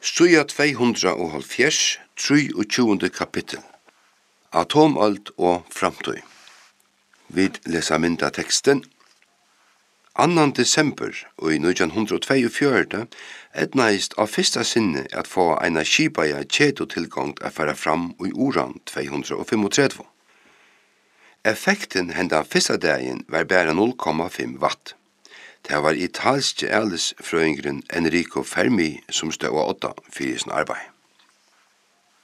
Stuja 270, 23. kapittel. Atomöld og framtøy. Vi lesa mynda teksten. 2. desember og i 1942 etnaist av fyrsta sinne at få eina skipaja kjedotilgang að fara fram i uran 235. Effekten henda fyrsta dagen var bara 0,5 watt. Det var italske ælesfrøyngren Enrico Fermi som stod 8 fyrir sin arbeid.